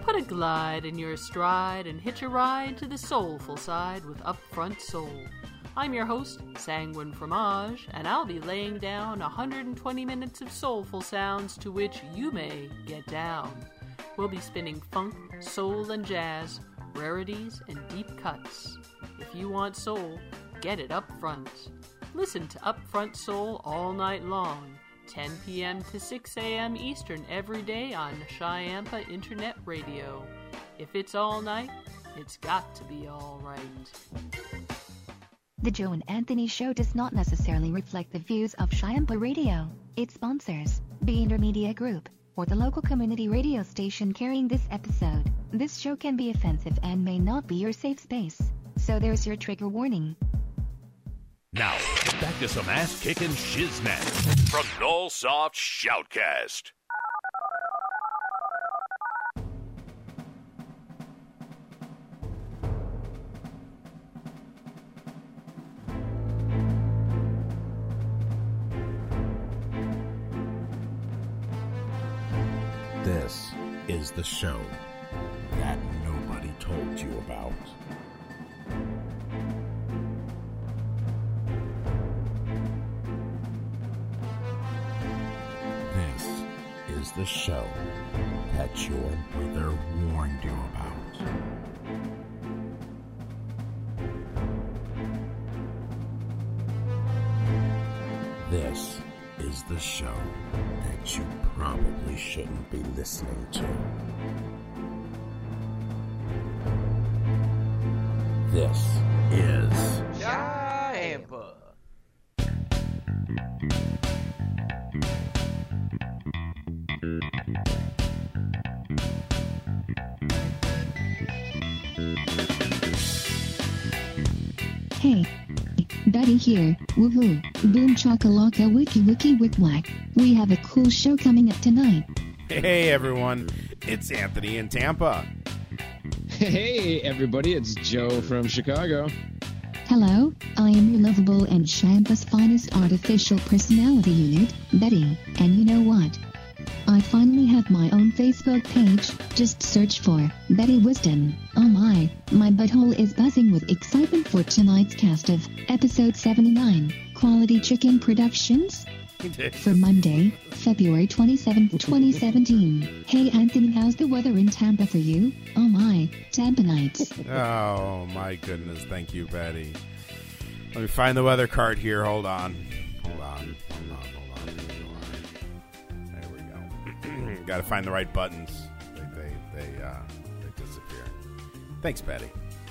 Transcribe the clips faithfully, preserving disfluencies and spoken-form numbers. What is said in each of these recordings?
Put a glide in your stride and hitch a ride to the soulful side with Upfront Soul. I'm your host, Sanguine Fromage, and I'll be laying down one hundred twenty minutes of soulful sounds to which you may get down. We'll be spinning funk, soul, and jazz, rarities, and deep cuts. If you want soul, get it up front. Listen to Upfront Soul all night long, ten p.m. to six a.m. Eastern every day on Chiampa Internet Radio. If it's all night, it's got to be all right. The Joe and Anthony Show does not necessarily reflect the views of Chiampa Radio, its sponsors, the Intermedia Group, or the local community radio station carrying this episode. This show can be offensive and may not be your safe space, so there's your trigger warning. Now, back to some ass-kicking shiznit from Nullsoft Shoutcast. This is the show that nobody told you about. This is the show that your mother warned you about. This is the show that you probably shouldn't be listening to. This is Chiampa. Hey, Betty here, woohoo, boom chakalaka wiki wiki wick whack. We have a cool show coming up tonight. Hey everyone, it's Anthony in Tampa. Hey everybody, it's Joe from Chicago. Hello, I am your lovable and Chiampa's finest artificial personality unit, Betty, and you know what? I finally have my own Facebook page. Just search for Betty Wisdom. Oh my, my butthole is buzzing with excitement for tonight's cast of episode seventy-nine, Quality Chicken Productions. For Monday, February twenty-seventh, twenty seventeen. Hey Anthony, how's the weather in Tampa for you? Oh my, Tampanites. Oh my goodness, thank you, Betty. Let me find the weather card here. Hold on. Hold on. Hold on. Hold on. Hold on. There we go. Got to find the right buttons. They they they, uh, they disappear. Thanks, Betty.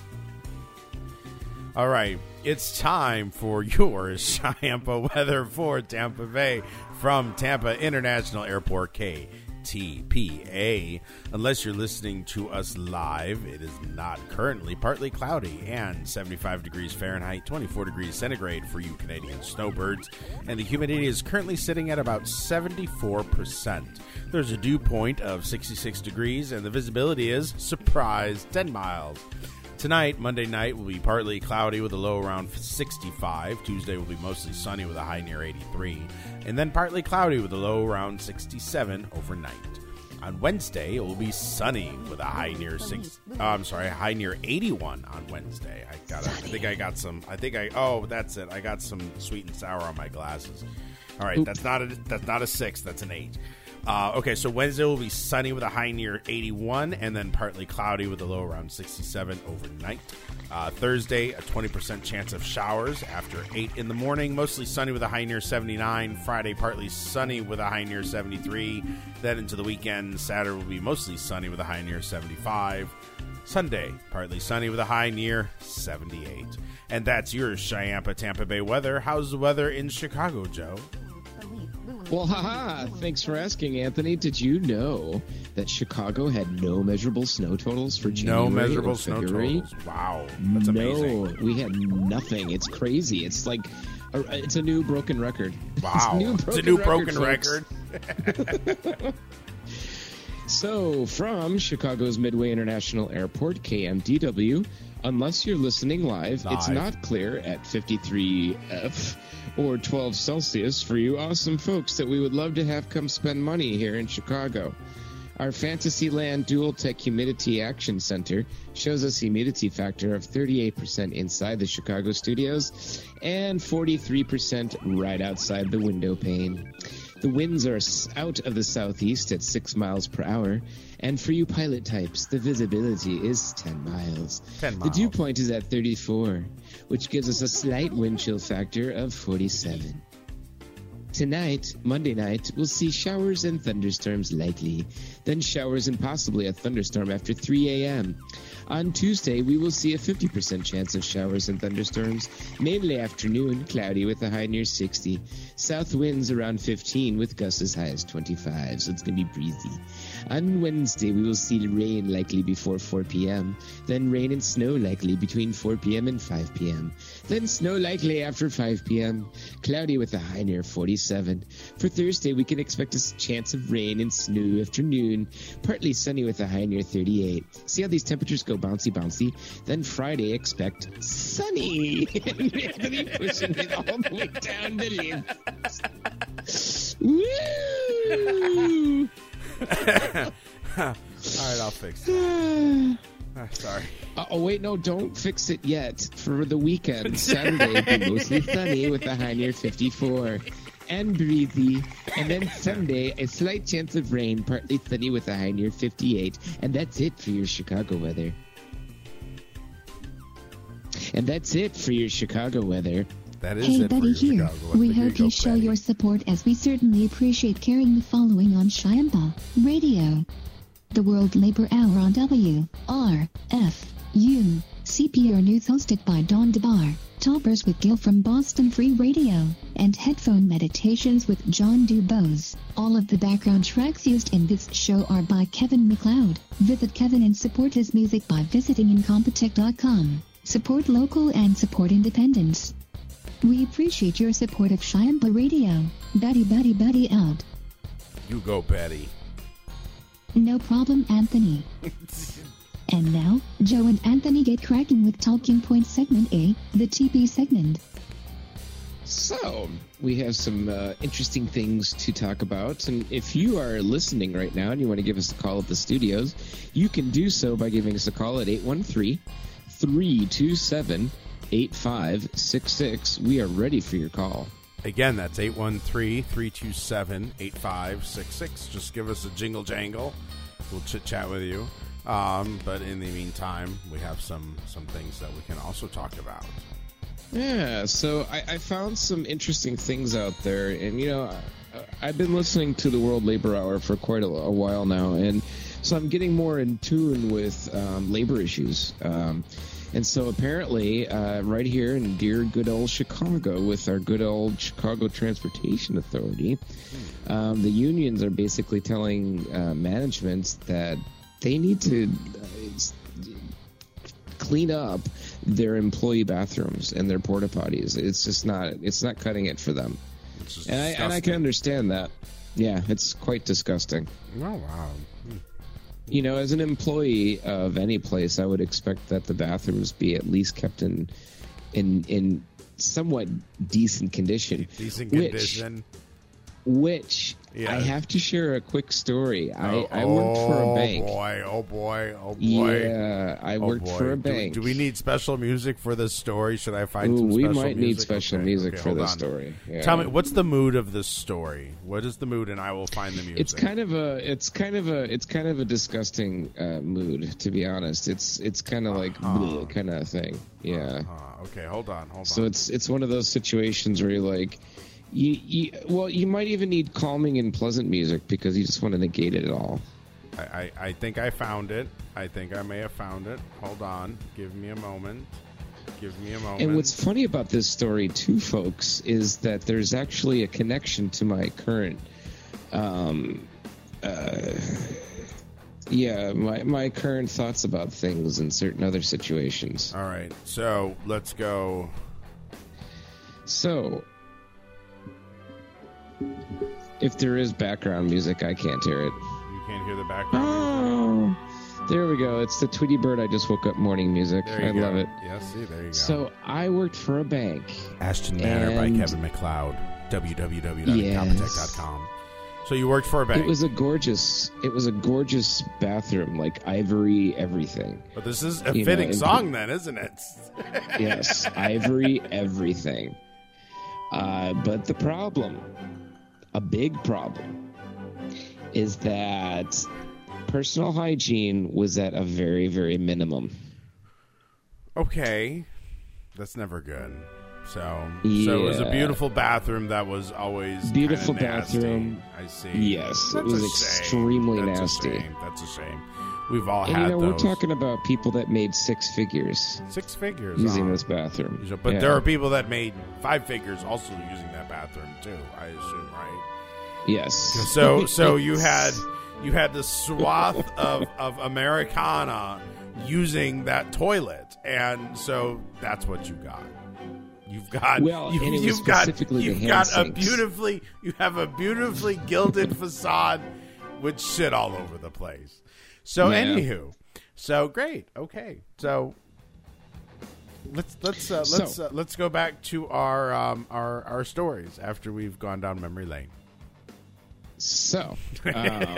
All right, it's time for your Chiampa weather for Tampa Bay from Tampa International Airport, K T P A. Unless you're listening to us live, it is not currently partly cloudy and seventy-five degrees Fahrenheit, twenty-four degrees centigrade for you Canadian snowbirds, and the humidity is currently sitting at about seventy-four percent. There's a dew point of sixty-six degrees, and the visibility is, surprise, ten miles. Tonight, Monday night, will be partly cloudy with a low around sixty-five. Tuesday will be mostly sunny with a high near eighty-three. And then partly cloudy with a low around sixty-seven overnight. On Wednesday, it will be sunny with a high near six. Oh, I'm sorry, a high near eighty-one on Wednesday. I got. I think I got some. I think I. Oh, that's it. I got some sweet and sour on my glasses. All right, Oops. that's not a. That's not a six. That's an eight. Uh, okay, so Wednesday will be sunny with a high near eighty-one, and then partly cloudy with a low around sixty-seven overnight. Uh, Thursday, a twenty percent chance of showers after eight in the morning. Mostly sunny with a high near seventy-nine. Friday, partly sunny with a high near seventy-three. Then into the weekend, Saturday will be mostly sunny with a high near seventy-five. Sunday, partly sunny with a high near seventy-eight. And that's your Chiampa Tampa Bay weather. How's the weather in Chicago, Joe? Well, haha, thanks for asking, Anthony. Did you know that Chicago had no measurable snow totals for January? No measurable or snow February? totals. Wow, that's amazing. No, we had nothing. It's crazy. It's like, a, it's a new broken record. Wow, it's a new broken, it's a new record, broken record. So, from Chicago's Midway International Airport, K M D W, unless you're listening live, live. it's not clear at fifty-three F or twelve Celsius for you awesome folks that we would love to have come spend money here in Chicago. Our Fantasyland Dual-Tech Humidity Action Center shows us humidity factor of thirty-eight percent inside the Chicago studios and forty-three percent right outside the window pane. The winds are out of the southeast at six miles per hour, and for you pilot types, the visibility is ten miles. ten The miles. dew point is at thirty-four, which gives us a slight wind chill factor of forty-seven. Tonight, Monday night, we'll see showers and thunderstorms likely, then showers and possibly a thunderstorm after three a.m. On Tuesday, we will see a fifty percent chance of showers and thunderstorms, mainly afternoon, cloudy with a high near sixty. South winds around fifteen with gusts as high as twenty-five, so it's going to be breezy. On Wednesday, we will see rain likely before four p.m., then rain and snow likely between four p.m. and five p.m., then snow likely after five p.m., cloudy with a high near forty-seven. For Thursday, we can expect a chance of rain and snow afternoon, partly sunny with a high near thirty-eight. See how these temperatures go bouncy, bouncy? Then Friday, expect sunny. And Anthony pushing it all the way down the list. Woo! All right, I'll fix it. Ah, sorry. Uh, oh, wait, no, don't fix it yet. For the weekend, Saturday, it'll be mostly sunny with a high near fifty-four. And breezy. And then Sunday, a slight chance of rain, partly sunny with a high near fifty-eight. And that's it for your Chicago weather. And that's it for your Chicago weather. That is Hey, it for Betty your here. Chicago. We There hope go, you show Betty. your support as we certainly appreciate carrying the following on Shiamba Radio. The World Labor Hour on W R F U. C P R News hosted by Dawn DeBar. Toppers with Gil from Boston Free Radio. And Headphone Meditations with John Dubose. All of the background tracks used in this show are by Kevin MacLeod. Visit Kevin and support his music by visiting incompetech dot com. Support local and support independence. We appreciate your support of Shiamba Radio. Betty, Betty, Betty out. You go, Betty. No problem, Anthony. And now, Joe and Anthony get cracking with Talking Point Segment A, the T P segment. So, we have some uh, interesting things to talk about. And if you are listening right now and you want to give us a call at the studios, you can do so by giving us a call at eight one three, three two seven, eight five six six. We are ready for your call. Again, that's eight one three, three two seven, eight five six six. Just give us a jingle jangle. We'll chit-chat with you. Um, but in the meantime, we have some, some things that we can also talk about. Yeah, so I, I found some interesting things out there. And, you know, I, I've been listening to the World Labor Hour for quite a, a while now. And so I'm getting more in tune with um, labor issues. Um And so apparently, uh, right here in dear good old Chicago, with our good old Chicago Transportation Authority, um, the unions are basically telling uh, management that they need to uh, clean up their employee bathrooms and their porta potties. It's just not, it's not cutting it for them. It's just And I, and I disgusting. can understand that. Yeah, it's quite disgusting. Oh, wow. Hmm. You know, as an employee of any place, I would expect that the bathrooms be at least kept in in in somewhat decent condition. Decent which, condition. Which Yeah. I have to share a quick story. I, Oh, I worked for a bank. Oh, boy. Oh, boy. Oh, boy. Yeah, I Oh, worked boy. for a Do we- bank. Do we, need special music for this story? Should I find Ooh, some we special might music? need special Okay, music okay, for hold this on. story. Yeah. Tell me, what's the mood of this story? What is the mood, and I will find the music. It's kind of a, it's kind of a, it's kind of a disgusting uh, mood, to be honest. It's, it's kind of like Uh-huh. kind of thing. Yeah. Uh, okay, hold on, hold So on. it's it's one of those situations where you're like, you, you well, you might even need calming and pleasant music because you just want to negate it all. I, I, I think I found it. I think I may have found it. Hold on. Give me a moment. Give me a moment. And what's funny about this story, too, folks, is that there's actually a connection to my current, um, uh, yeah, my my current thoughts about things in certain other situations. All right, so let's go. So, if there is background music, I can't hear it. You can't hear the background. Oh, there we go. It's the Tweety Bird I Just Woke Up morning music. There you I go. love it. Yeah, see, there you go. So, I worked for a bank. Ashton Manor by and- Kevin MacLeod. w w w dot incompetech dot com. So you worked for a bank. It was a gorgeous. It was a gorgeous bathroom, like ivory everything. But this is a You fitting know, song, then, isn't it? Yes, ivory everything. Uh, but the problem, a big problem, is that personal hygiene was at a very, very minimum. Okay, that's never good. So, yeah. so it was a beautiful bathroom that was always beautiful nasty. bathroom. I see. Yes, that's it was a extremely shame. That's nasty. A shame. That's a shame. We've all and, had you know, those. We're talking about people that made six figures. Six figures using oh. this bathroom. But yeah. there are people that made five figures also using that bathroom too. I assume, right? Yes. So, so you had you had the swath of of Americana using that toilet, and so that's what you got. You've got well, you, and it was you've got specifically you've the got hand a sinks. beautifully you have a beautifully gilded facade with shit all over the place. So yeah. anywho, so great. Okay, so let's let's uh, let's so, uh, let's go back to our um, our our stories after we've gone down memory lane. So. Um,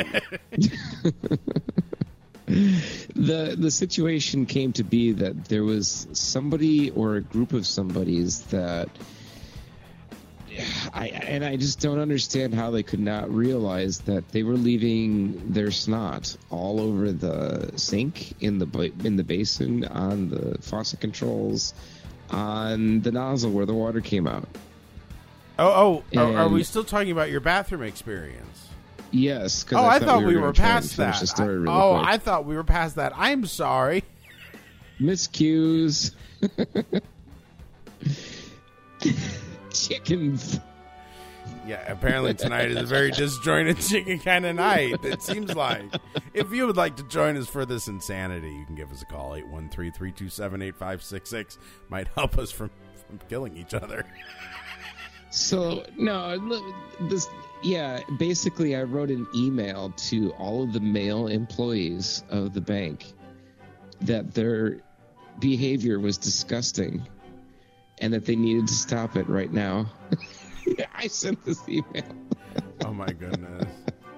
The the situation came to be that there was somebody or a group of somebodies that I and I just don't understand how they could not realize that they were leaving their snot all over the sink, in the in the basin, on the faucet controls, on the nozzle where the water came out. Oh, oh, and, are we still talking about your bathroom experience? Yes. Oh, I, I thought, thought we, we were, were past that. I, really oh, quick. I thought we were past that. I'm sorry. Miscues. Chickens. Yeah, apparently tonight is a very disjointed chicken kind of night, it seems like. If you would like to join us for this insanity, you can give us a call. eight one three, three two seven, eight five six six might help us from, from killing each other. So, no, this... Yeah, basically I wrote an email to all of the male employees of the bank that their behavior was disgusting and that they needed to stop it right now. I sent this email. Oh my goodness.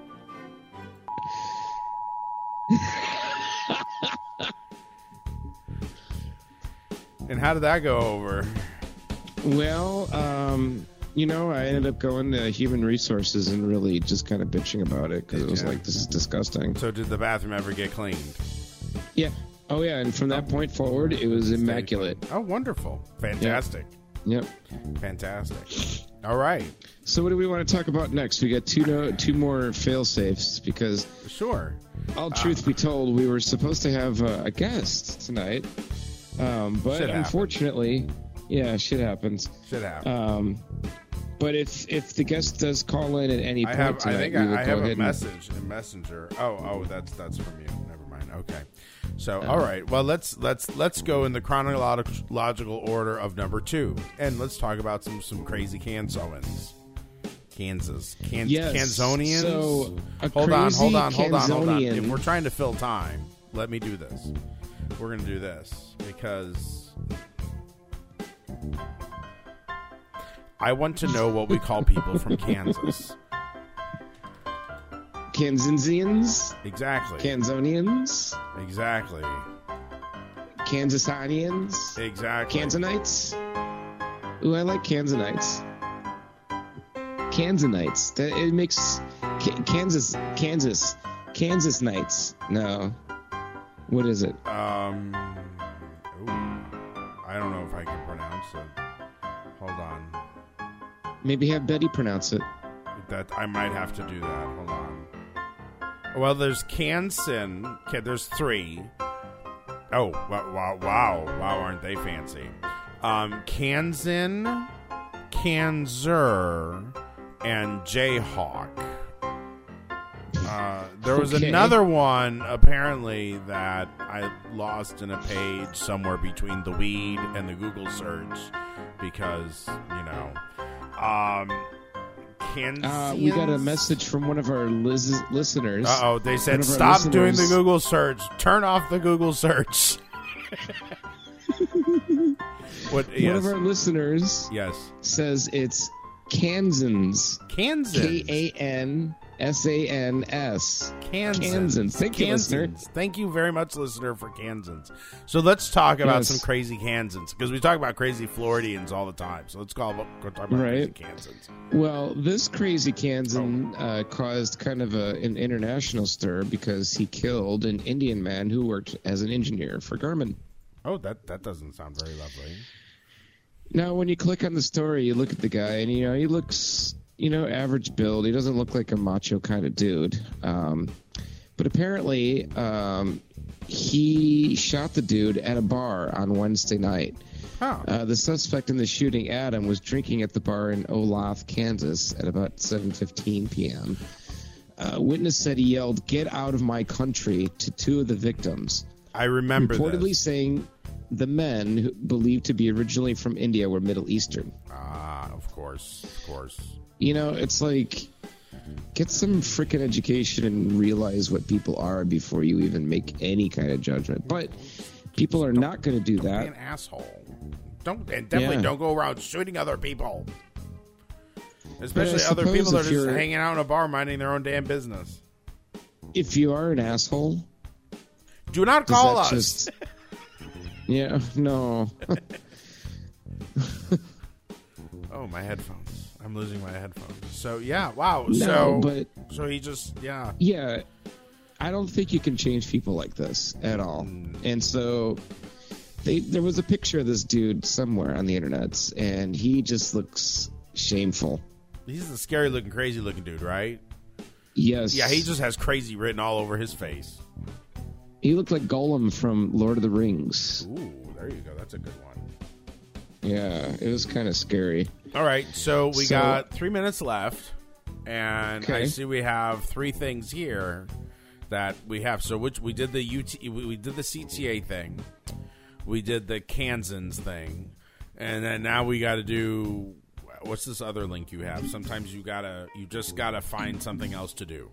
And how did that go over? Well, um... You know, I ended up going to Human Resources and really just kind of bitching about it because it was yeah. like, this is disgusting. So did the bathroom ever get cleaned? Yeah. Oh, yeah. And from that point forward, it was immaculate. Oh, wonderful. Fantastic. Yep. Fantastic. All right. So what do we want to talk about next? We got two no, two more fail-safes because... Sure. All truth uh, be told, we were supposed to have uh, a guest tonight. Um, but unfortunately... Happens. Yeah, shit happens. Shit happens. Um... But if if the guest does call in at any point, I have. tonight, I think we I, I have a and... message in Messenger. Oh, oh, that's that's from you. Never mind. Okay. So, all right. Well, let's let's let's go in the chronological order of number two, and let's talk about some some crazy Kansans. Kansas, Can- yes. Kansonians. So, a hold on, hold on, hold on, hold on. Kansonian... If we're trying to fill time, let me do this. We're gonna do this because I want to know what we call people from Kansas. Kansasians? Exactly. Kansonians? Exactly. Kansasanians? Exactly. Kansanites? Ooh, I like Kansanites. Kansanites. That, it makes... K- Kansas... Kansas... Kansas Knights. No. What is it? Um... Ooh, I don't know if I can pronounce it. Hold on. Maybe have Betty pronounce it. That I might have to do that. Hold on. Well, there's Kansan. Okay, there's three. Oh, wow, wow, wow, wow! Aren't they fancy? Um, Kansan, Kanzer, and Jayhawk. Uh, there was okay. another one apparently that I lost in a page somewhere between the weed and the Google search because you know. Um. Uh, we got a message from one of our liz- listeners. Uh-oh, they said stop doing the Google search. Turn off the Google search. what, yes. One of our listeners yes. says it's Kansans. Kansans. K A N S A N S. Kansans. Kansans. Thank you, listener. Kansans. Thank you very much, listener, for Kansans. So let's talk about Yes. some crazy Kansans, because we talk about crazy Floridians all the time. So let's call, go talk about Right. crazy Kansans. Well, this crazy Kansan uh, caused kind of a, an international stir because he killed an Indian man who worked as an engineer for Garmin. Oh, that, that doesn't sound very lovely. Now, when you click on the story, you look at the guy, and, you know, he looks, you know, average build. He doesn't look like a macho kind of dude. Um, but apparently, um, he shot the dude at a bar on Wednesday night. Huh. Uh, the suspect in the shooting, Adam, was drinking at the bar in Olathe, Kansas at about seven fifteen p.m. Uh, witness said he yelled, "Get out of my country," to two of the victims. I remember Reportedly this. saying the men, who believed to be originally from India, were Middle Eastern. Ah, of course, of course. You know, it's like, get some freaking education and realize what people are before you even make any kind of judgment. But people are not going to do Be that. an asshole. Don't and definitely Yeah. don't go around shooting other people. Especially other suppose people that are if just you're- hanging out in a bar minding their own damn business. If you are an asshole, Do not does call that us. just... Yeah, no. Oh, my headphones. I'm losing my headphones. So, yeah, wow. No, so, but- so he just, yeah. Yeah, I don't think you can change people like this at all. And so they, there was a picture of this dude somewhere on the internet, and he just looks shameful. He's the scary looking, crazy looking dude, right? Yes. Yeah, he just has crazy written all over his face. He looked like Gollum from Lord of the Rings. Ooh, there you go. That's a good one. Yeah, it was kind of scary. All right, so we So- got three minutes left, and I Okay. see we have three things here that we have. So which we did the U T, we we did the C T A thing, we did the Kansans thing, and then now we got to do what's this other link you have? Sometimes you gotta you just gotta find something else to do.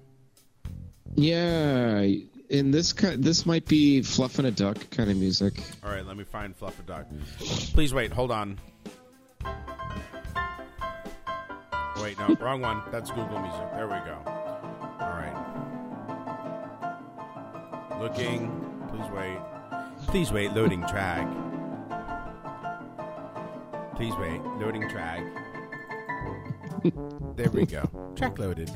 Yeah, and this ki- this might be fluffing a duck kind of music. All right, let me find Fluff a Duck. Please wait, hold on. Wait, no, wrong one. That's Google Music. There we go. All right. Looking. Please wait. Please wait. Loading track. Please wait. Loading track. There we go. Track loaded.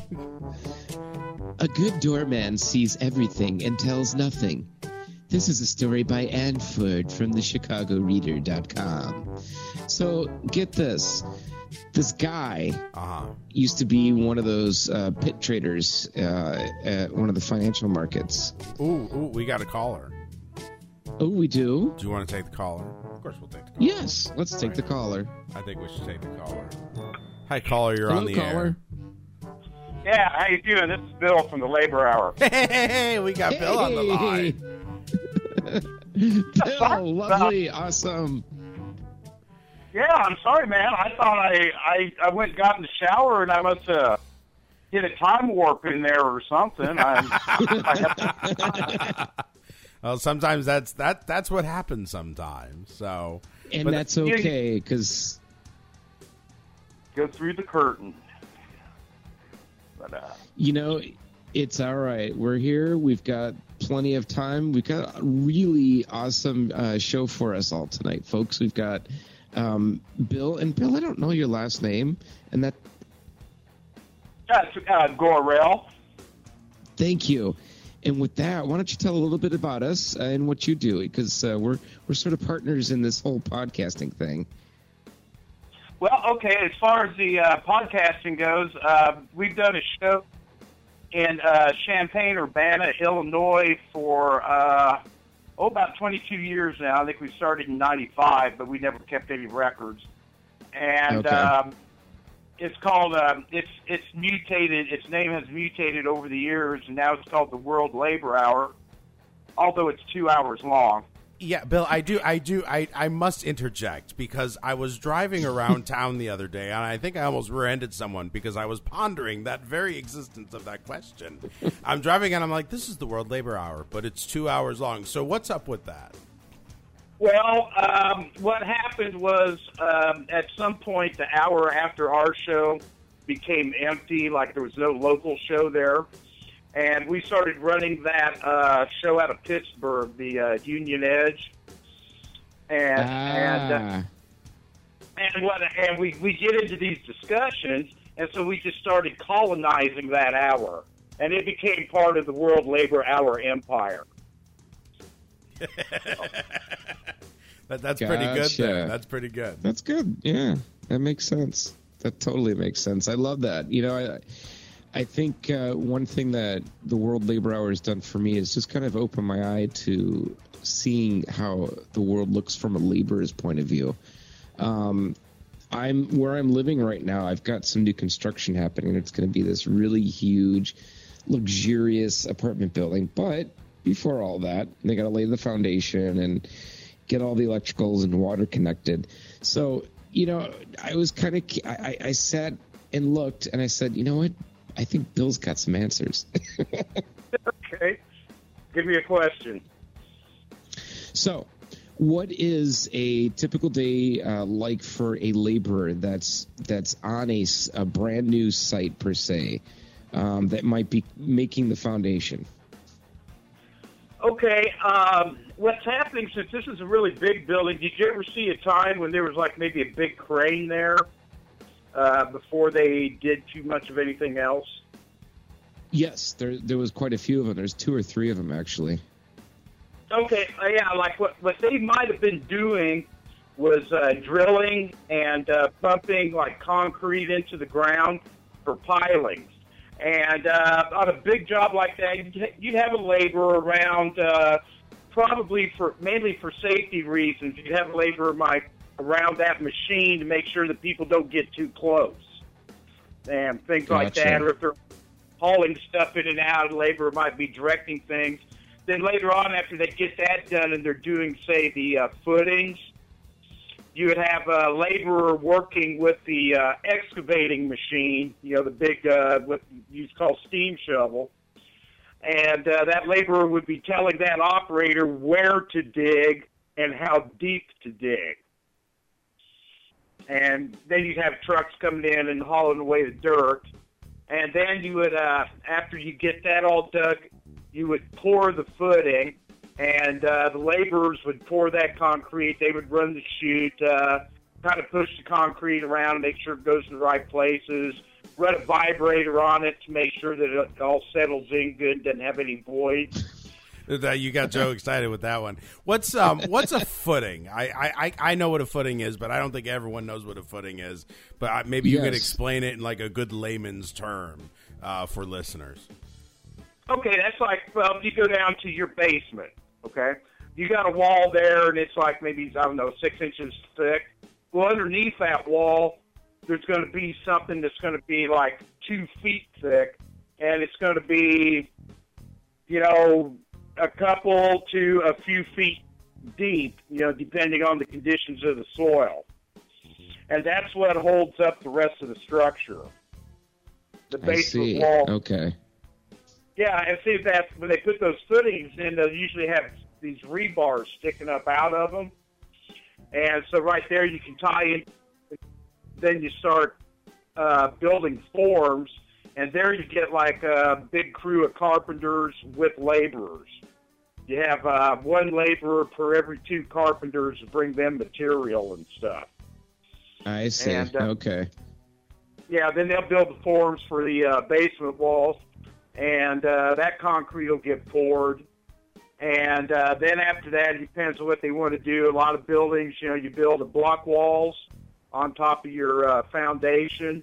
A good doorman sees everything and tells nothing. This is a story by Ann Ford from the Chicago Reader dot com. So, get this. This guy Uh-huh. used to be one of those uh, pit traders uh, at one of the financial markets. Ooh, ooh, we got a caller. Oh, we do? Do you want to take the caller? Of course we'll take the caller. Yes, let's take the caller. I think we should take the caller. Hi, caller. You're Hello, on the caller. Yeah, how you doing? This is Bill from the Labor Hour. air. Hey, we got Bill on the Hey! line. Bill, lovely, awesome. Yeah, I'm sorry, man. I thought I, I, I went and got in the shower and I must have hit a time warp in there or something. I, I have to, Well, sometimes that's that. That's what happens sometimes. So, And but- that's okay, because... go through the curtain. But, uh, You know, it's all right. We're here. We've got plenty of time. We've got a really awesome uh, show for us all tonight, folks. We've got um, Bill. And Bill, I don't know your last name. And that, that's uh, Gorell. thank you. And with that, why don't you tell a little bit about us and what you do? Because uh, we're, we're sort of partners in this whole podcasting thing. Well, okay, as far as the uh, podcasting goes, uh, we've done a show in uh, Champaign-Urbana, Illinois for, uh, oh, about twenty-two years now. I think we started in ninety-five, but we never kept any records. And Okay. um, it's called, um, it's it's mutated, its name has mutated over the years, and now it's called the World Labor Hour, although it's two hours long. yeah, Bill, I do, I do, I, I must interject because I was driving around town the other day, and I think I almost rear-ended someone because I was pondering that very existence of that question. I'm driving, and I'm like, "This is the World Labor Hour, but it's two hours long." So, what's up with that? Well, um, what happened was um, at some point, the hour after our show, became empty, like there was no local show there. And we started running that uh, show out of Pittsburgh, the uh, Union Edge. And ah. and uh, and what and we, we get into these discussions, and so we just started colonizing that hour, and it became part of the World Labor Hour empire. that, that's Gotcha. pretty good. Then. That's pretty good. That's good. Yeah, that makes sense. That totally makes sense. I love that. You know, I I think uh, one thing that the World Labor Hour has done for me is just kind of open my eye to seeing how the world looks from a laborer's point of view. Um, I'm where I'm living right now. I've got some new construction happening, and it's going to be this really huge, luxurious apartment building. But before all that, they got to lay the foundation and get all the electricals and water connected. So, you know, I was kind of I, I sat and looked, and I said, you know what? I think Bill's got some answers. Okay, give me a question. So, what is a typical day uh, like for a laborer that's that's on a, a brand new site per se um, that might be making the foundation? Okay, um, what's happening since this is a really big building? Did you ever see a time when there was like maybe a big crane there uh, before they did too much of anything else? Yes, there there was quite a few of them. There's two or three of them actually. Okay, uh, yeah, like what, what they might have been doing was uh, drilling and uh, pumping like concrete into the ground for pilings. And uh, on a big job like that, you'd, you'd have a laborer around, uh, probably for mainly for safety reasons. You'd have a laborer might, around that machine to make sure that people don't get too close and things Gotcha. like that. Or if they're hauling stuff in and out, a laborer might be directing things. Then later on, after they get that done and they're doing, say, the uh, footings, you would have a laborer working with the uh, excavating machine, you know, the big, uh, what you call steam shovel. And uh, that laborer would be telling that operator where to dig and how deep to dig. And then you'd have trucks coming in and hauling away the dirt. And then you would, uh, after you get that all dug, you would pour the footing, and uh, the laborers would pour that concrete. They would run the chute, uh, kind of push the concrete around, make sure it goes to the right places, run a vibrator on it to make sure that it all settles in good, doesn't have any voids. You got Joe excited with that one. What's um what's a footing? I, I, I know what a footing is, but I don't think everyone knows what a footing is. But maybe you Yes. could explain it in like a good layman's term uh, for listeners. Okay, that's like, well, if you go down to your basement, okay? You got a wall there, and it's like maybe, I don't know, six inches thick. Well, underneath that wall, there's going to be something that's going to be like two feet thick, and it's going to be, you know, a couple to a few feet deep, you know, depending on the conditions of the soil. And that's what holds up the rest of the structure. The I basement see. wall. Okay. Yeah, and see that when they put those footings in, they'll usually have these rebars sticking up out of them. And so right there you can tie in, then you start uh, building forms, and there you get like a big crew of carpenters with laborers. You have uh, one laborer per every two carpenters to bring them material and stuff. I see. And, uh, okay. Yeah, then they'll build the forms for the uh, basement walls. And uh, that concrete will get poured. And uh, then after that, it depends on what they want to do. A lot of buildings, you know, you build a block walls on top of your uh, foundation,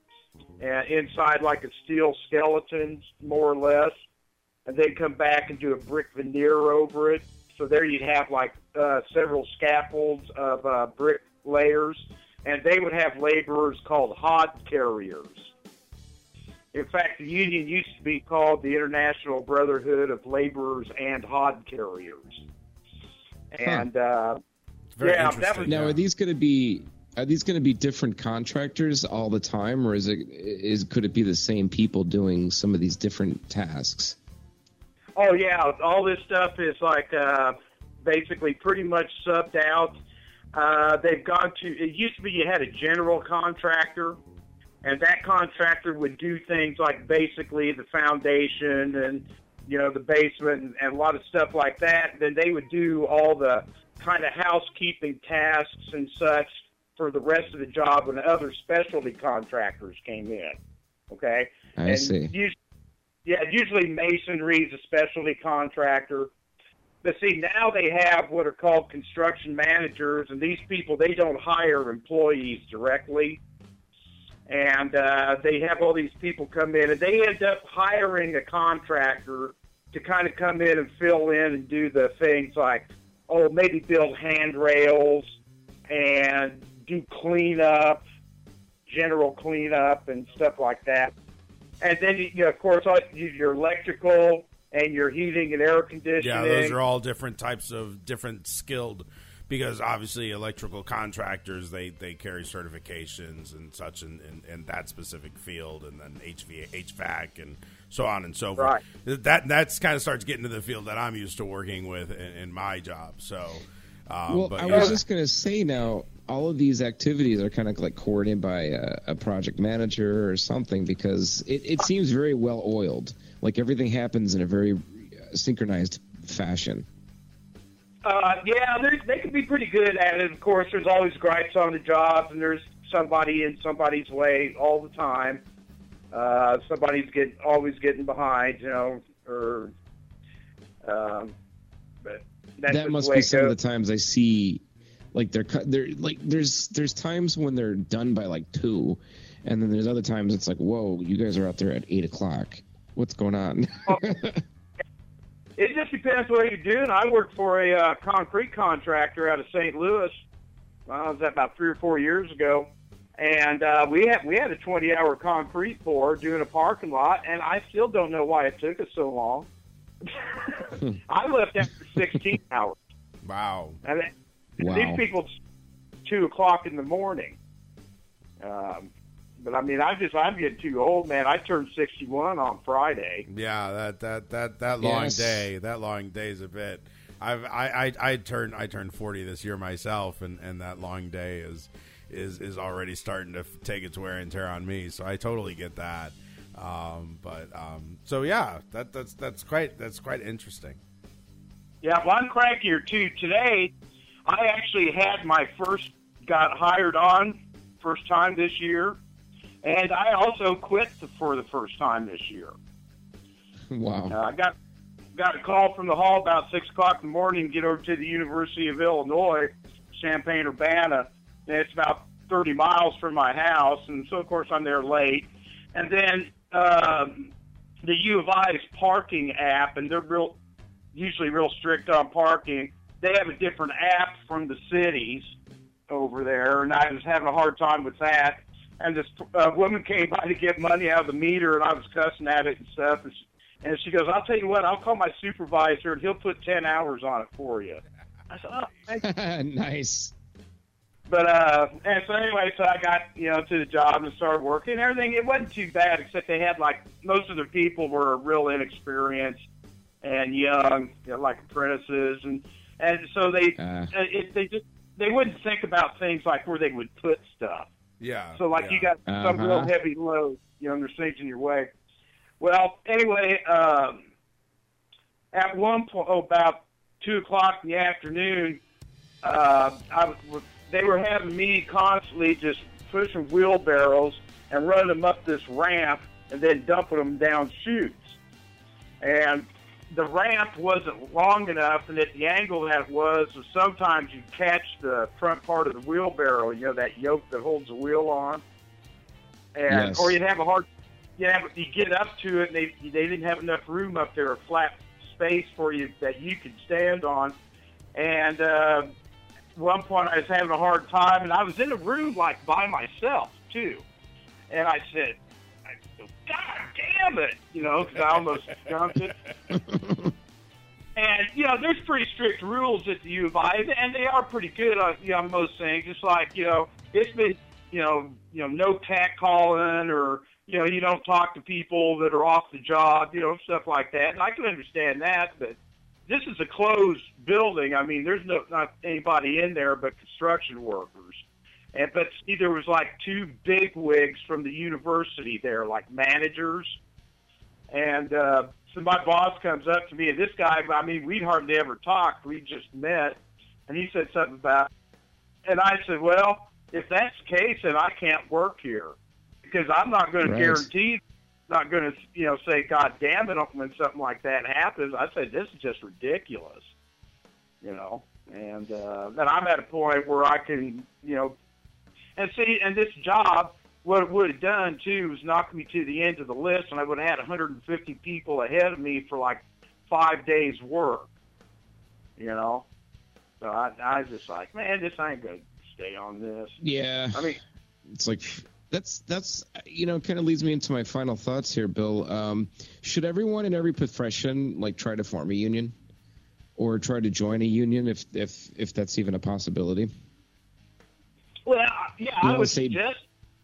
and inside like a steel skeleton, more or less. And then come back and do a brick veneer over it. So there you'd have like uh, several scaffolds of uh, brick layers. And they would have laborers called hod carriers. In fact, the union used to be called the International Brotherhood of Laborers and Hod Carriers. And uh, Very yeah, interesting. that was Now, are these going to be are these going to be different contractors all the time, or is it is could it be the same people doing some of these different tasks? Oh yeah, all this stuff is like uh, basically pretty much subbed out. Uh, they've gone to. It used to be you had a general contractor. and that contractor would do things like basically the foundation and, you know, the basement and, and a lot of stuff like that. Then they would do all the kind of housekeeping tasks and such for the rest of the job when other specialty contractors came in. Okay? I and see. Usually, yeah, usually masonry is a specialty contractor. But see, now they have what are called construction managers, and these people, they don't hire employees directly. And uh, they have all these people come in, and they end up hiring a contractor to kind of come in and fill in and do the things like, oh, maybe build handrails and do cleanup, general cleanup and stuff like that. And then, you know, of course, all, your electrical and your heating and air conditioning. Yeah, those are all different types of different skilled, because obviously electrical contractors, they, they carry certifications and such in, in, in that specific field, and then H V A, H V A C and so on and so forth. Right. That that's kind of starts getting to the field that I'm used to working with in, in my job. So, um, well, but, I yeah. was just going to say now, all of these activities are kind of like coordinated by a, a project manager or something, because it, it seems very well oiled. Like everything happens in a very synchronized fashion. Uh, yeah, they can be pretty good at it. Of course, there's always gripes on the job, and there's somebody in somebody's way all the time. Uh, somebody's get, always getting behind, you know, or um, but that's That just must the way be it some of the goes. times I see, like they're cut. They're like there's there's times when they're done by like two, and then there's other times it's like, whoa, you guys are out there at eight o'clock. What's going on? Oh, it just depends what you're doing. I work for a uh, concrete contractor out of Saint Louis. Well, I was that about three or four years ago, and uh, we had we had a twenty-hour concrete pour doing a parking lot, and I still don't know why it took us so long. I left after sixteen hours. Wow. And it, Wow. these people, two o'clock in the morning. Um, but I mean, I just I'm getting too old, man. I turned sixty-one on Friday. Yeah, that that that that long Yes. day, that long day is a bit. I've I, I I turned I turned forty this year myself, and, and that long day is is is already starting to f- take its wear and tear on me. So I totally get that. Um, but um, so yeah, that that's that's quite that's quite interesting. Yeah, well, I'm crankier too. Today, I actually had my first got hired on first time this year, and I also quit for the first time this year. Wow. Uh, I got got a call from the hall about six o'clock in the morning to get over to the University of Illinois, Champaign-Urbana, and it's about thirty miles from my house, and so of course I'm there late. And then um, the U of I's parking app, and they're real, usually real strict on parking. They have a different app from the cities over there, and I was having a hard time with that. And this uh, woman came by to get money out of the meter, and I was cussing at it and stuff. And she, and she goes, "I'll tell you what, I'll call my supervisor, and he'll put ten hours on it for you." I said, "Oh, thank you." Nice. But, uh, and so anyway, so I got, you know, to the job and started working and everything. It wasn't too bad, except they had, like, most of the people were real inexperienced and young, you know, like apprentices. And, and so they, Uh. it, they just, they wouldn't think about things like where they would put stuff. Yeah. So, like, yeah. you got some Uh-huh. real heavy load, you know, and there's things in your way. Well, anyway, um, at one point, oh, about two o'clock in the afternoon, uh, I was, they were having me constantly just pushing wheelbarrows and running them up this ramp and then dumping them down chutes. And the ramp wasn't long enough, and at the angle that it was, was sometimes you'd catch the front part of the wheelbarrow, you know, that yoke that holds the wheel on. And Yes. or you'd have a hard, you have you get up to it, and they they didn't have enough room up there, a flat space for you that you could stand on. And uh, at one point, I was having a hard time, and I was in a room like by myself too. And I said, I go, "God damn it!" You know, because I almost jumped it. And you know, there's pretty strict rules at the U of I, and they are pretty good on, you know, on most things. It's like, you know, it's been, you know, you know, no cat calling, or you know, you don't talk to people that are off the job, you know, stuff like that. And I can understand that, but this is a closed building. I mean, there's no not anybody in there but construction workers. And but see, there was like two big wigs from the university there, like managers. And uh, so my boss comes up to me, and this guy, I mean, we'd hardly ever talked. We just met, and he said something about, and I said, well, if that's the case, then I can't work here because I'm not going Right. to guarantee, not going to, you know, say, God damn it, when something like that happens. I said, this is just ridiculous, you know. And uh, and I'm at a point where I can, you know, and see, and this job, what it would have done, too, was knock me to the end of the list, and I would have had one hundred fifty people ahead of me for, like, five days' work, you know? So I, I was just like, man, this ain't going to stay on this. Yeah. I mean, It's like, that's, that's you know, kind of leads me into my final thoughts here, Bill. Um, should everyone in every profession, like, try to form a union? Or try to join a union if if, if that's even a possibility? well, yeah, You I know, would say- suggest,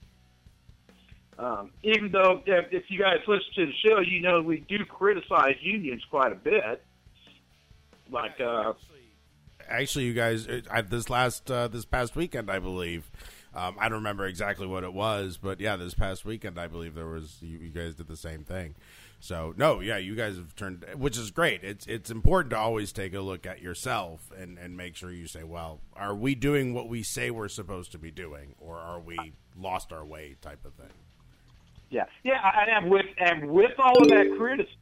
um, even though if, if you guys listen to the show, you know we do criticize unions quite a bit. Like, uh, Actually, you guys, uh, this last uh, this past weekend, I believe. Um, I don't remember exactly what it was, but yeah, this past weekend, I believe there was you, you guys did the same thing. So no, yeah, you guys have turned, which is great. It's it's important to always take a look at yourself and, and make sure you say, well, are we doing what we say we're supposed to be doing, or are we lost our way, type of thing. yeah, yeah, and with and with all of that criticism,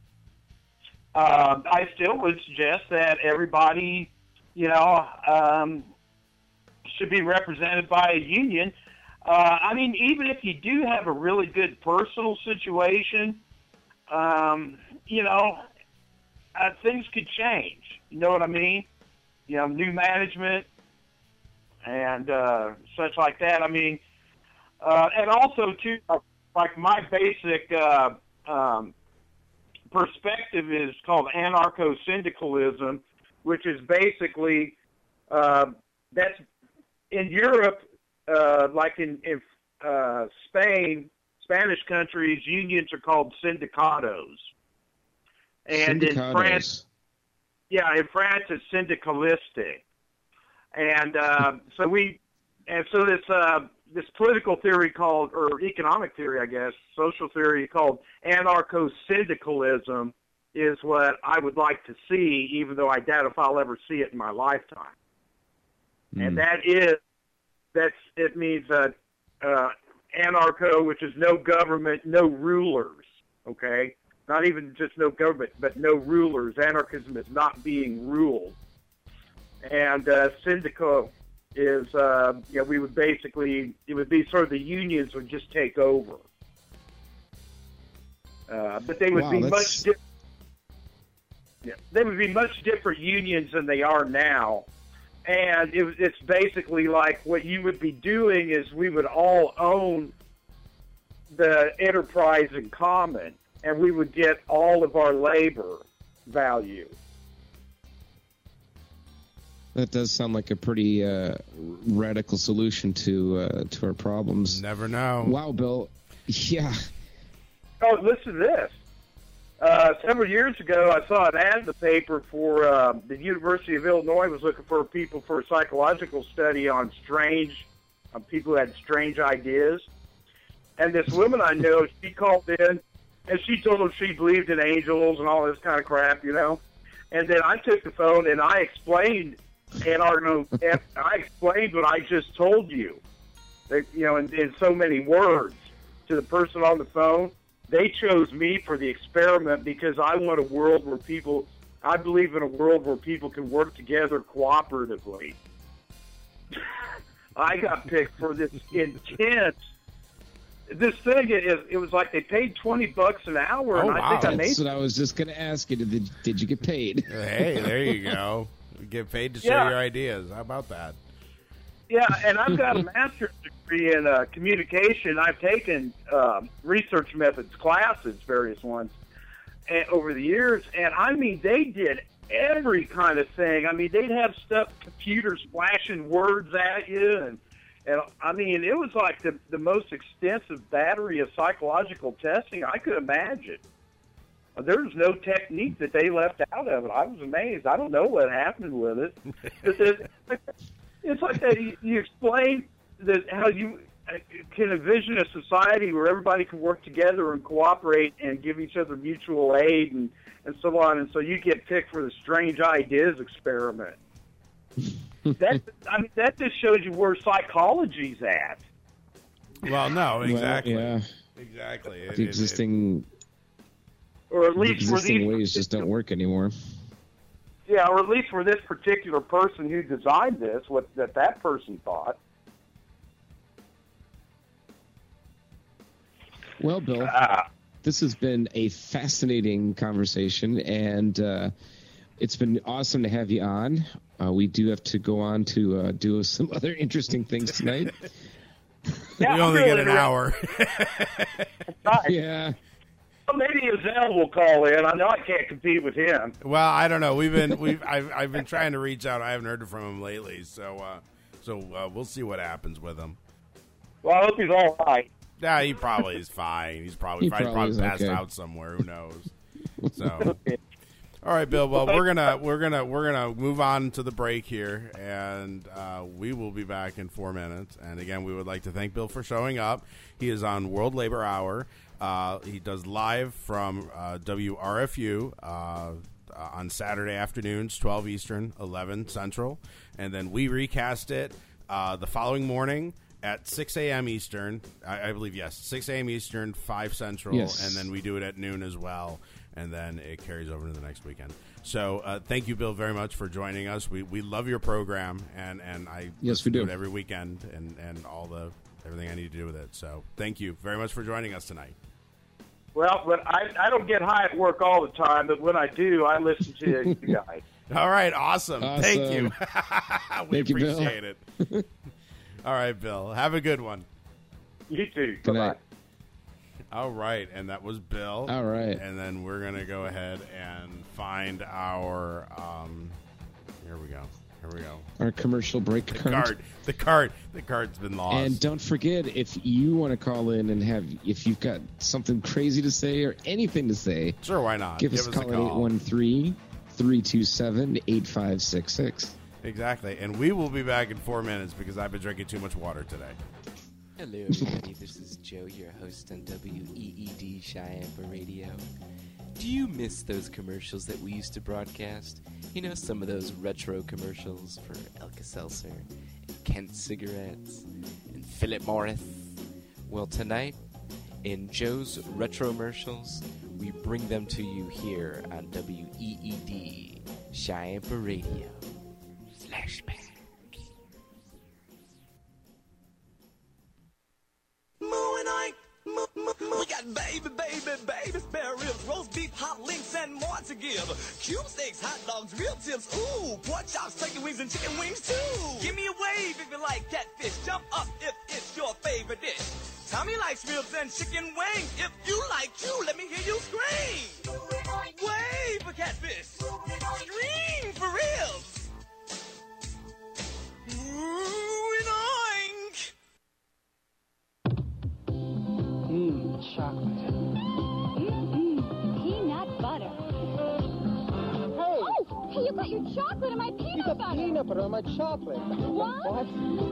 um, I still would suggest that everybody, you know, um, should be represented by a union. Uh, I mean, even if you do have a really good personal situation, um, you know, uh, things could change. You know what I mean? You know, new management and uh, such like that. I mean, uh, and also, too, uh, like my basic uh, um, perspective is called anarcho-syndicalism, which is basically, uh, that's in Europe, uh, like in, in uh, Spain, Spanish countries, unions are called sindicatos. And in Syndicatos. France, yeah, in France it's syndicalistic. And uh, so we, and so this uh, this political theory called, or economic theory, I guess, social theory called anarcho-syndicalism is what I would like to see, even though I doubt if I'll ever see it in my lifetime. Mm. And that is, that's, it means uh, uh, anarcho, which is no government, no rulers, okay? Not even just no government, but no rulers. Anarchism is not being ruled. And uh, syndico is, uh, you know, we would basically, it would be sort of the unions would just take over. Uh, but they would Wow, be that's- much different. Yeah, they would be much different unions than they are now. And it, it's basically like what you would be doing is we would all own the enterprise in common, and we would get all of our labor value. That does sound like a pretty uh, radical solution to uh, to our problems. Never know. Wow, Bill. Yeah. Oh, listen to this. Uh, several years ago, I saw an ad in the paper for uh, the University of Illinois was looking for people for a psychological study on strange, on people who had strange ideas. And this woman I know, she called in, and she told them she believed in angels and all this kind of crap, you know. And then I took the phone and I explained, and I explained what I just told you, that, you know, in, in so many words to the person on the phone. They chose me for the experiment because I want a world where people, I believe in a world where people can work together cooperatively. I got picked for this intense, this thing, it, it was like they paid twenty bucks an hour, Oh, and I wow. think I made, That's what I was just going to ask you. Did, did you get paid? Hey, there you go. You get paid to share Yeah. your ideas. How about that? yeah, and I've got a master's degree in uh, communication. I've taken um, research methods classes, various ones, and, over the years, and I mean, they did every kind of thing. I mean, they'd have stuff, computers flashing words at you, and and I mean, it was like the the most extensive battery of psychological testing I could imagine. There was no technique that they left out of it. I was amazed. I don't know what happened with it. It's, it's like that. You, you explain, that how you can envision a society where everybody can work together and cooperate and give each other mutual aid and, and so on. And so you get picked for the strange ideas experiment. that I mean, that just shows you where psychology's at. Well, no, exactly. Well, yeah. Exactly. It, The it- existing, Or at the least where existing these ways just don't work anymore. Yeah, or at least for this particular person who designed this, what that that person thought. Well, Bill, Ah. this has been a fascinating conversation, and uh, it's been awesome to have you on. Uh, we do have to go on to uh, do some other interesting things tonight. Yeah, we I'm only really get an ready. hour. Right. Yeah. Well, maybe Azell will call in. I know I can't compete with him. Well, I don't know. We've been we've I've, I've been trying to reach out. I haven't heard from him lately, so uh, so uh, we'll see what happens with him. Well, I hope he's all right. Yeah, he probably is fine. He's probably He probably, probably probably is passed okay. out somewhere. Who knows? So, all right, Bill. Well, we're gonna we're gonna we're gonna move on to the break here, and uh, we will be back in four minutes. And again, we would like to thank Bill for showing up. He is on World Labor Hour. Uh, he does live from uh, W R F U uh, on Saturday afternoons, twelve Eastern, eleven Central, and then we recast it uh, the following morning at six a.m. Eastern. I, I believe, yes, six a.m. Eastern, five Central, Yes. and then we do it at noon as well, and then it carries over to the next weekend. So uh, thank you, Bill, very much for joining us. We we love your program, and, and I Yes, listen we to do. it every weekend, and, and all the everything I need to do with it. So thank you very much for joining us tonight. Well, but I, I don't get high at work all the time, but when I do, I listen to you guys. All right, awesome. Thank you. we Thank you, Bill. appreciate it. All right, Bill. Have a good one. You too. Good Bye-bye. night. All right, and that was Bill. All right. And then we're going to go ahead and find our, um, here we go. Here we go. Our commercial break The card. card. The card. The card's been lost. And don't forget, if you want to call in and have, if you've got something crazy to say or anything to say, Sure, why not? give, us a call at eight one three, three two seven, eight five six six. Exactly. And we will be back in four minutes because I've been drinking too much water today. Hello, everybody. This is Joe, your host on W E E D Cheyenne Radio. Do you miss those commercials that we used to broadcast? You know, some of those retro commercials for Alka-Seltzer, and Kent cigarettes, and Philip Morris. Well, tonight, in Joe's Retro Commercials, we bring them to you here on W E E D Cheyenne Radio. Flashback. Moo and I, moo, moo, moo. We got baby, baby, baby, spare ribs, roast beef, hot links, and more to give. Cube steaks, hot dogs, real tips, ooh, pork chops, turkey wings, and chicken wings too. Give me a wave if you like catfish. Jump up if it's your favorite dish. Tommy likes ribs and chicken wings. If you like you, let me hear you scream. Wave for catfish. Scream for ribs. Ooh and oink. Mmm, chocolate. Mmm, peanut butter. Hey! Oh, hey, you got your chocolate in my peanut You got butter. peanut butter on my chocolate. What?